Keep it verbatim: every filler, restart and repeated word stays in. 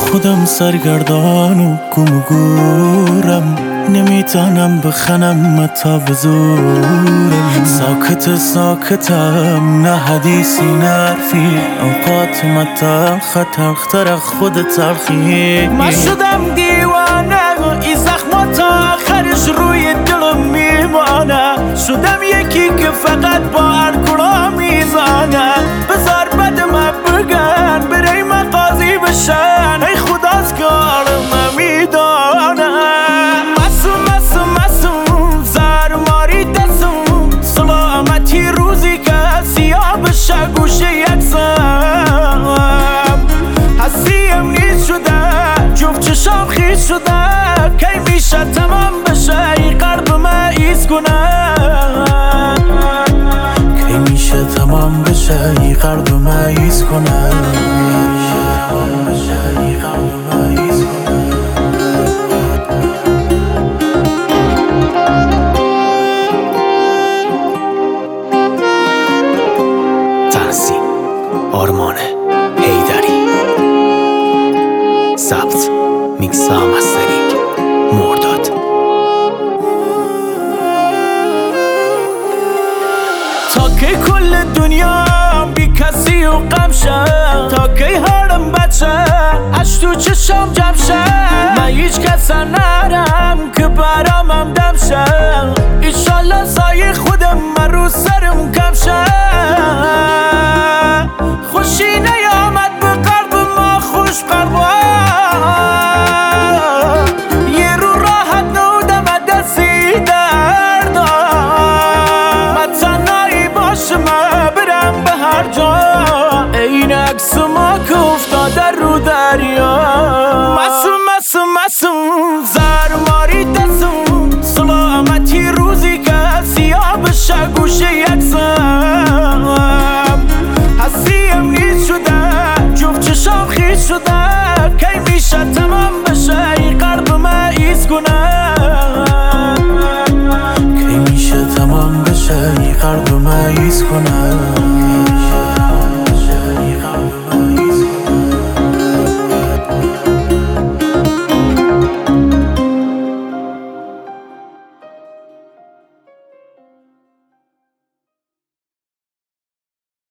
خودم سرگردان و گم و گورم، نمیتونم بخنم تا به زورم. ساکت ساکتم، نه حدیثی نه حرفی، اوقات متل خطر خود تلخی. من شدم دیوانه، این زخمات تا آخرش روی دلم میمانه. شدم یکی که فقط با الکلا میزانه. بذار بد من بگن برای من قاضی بشن، ای خداست که عالم میدانه. مسوم مسوم مسوم زرماری دستم، سلامتی روزی که سیاه بشه گوشه یکسم. هستیم نیست شده، جفت چشام خیز شده، کی میشه تمام بشه این قلب من ایز کنه. کی میشه تمام بشه این قلب من ایز کنه. تنظیم آرمان حیدری، ضبط میکس و مسترینگ مرداد. تا کی کل دنیا بی کسی و غم شد، تا کی حالم بد شد اش تو چشم جمع شد. من هیچ کس نرم که برامم دم شد، ایشالله سایه خودم من رو سرم کم شد. خوشی نیامد به قلب ما خوش قلبا، یه رو راحت نودم دستی دردا. من تنهایی باشم برم به هر جا، این عکس ما که افتاده رو دریا.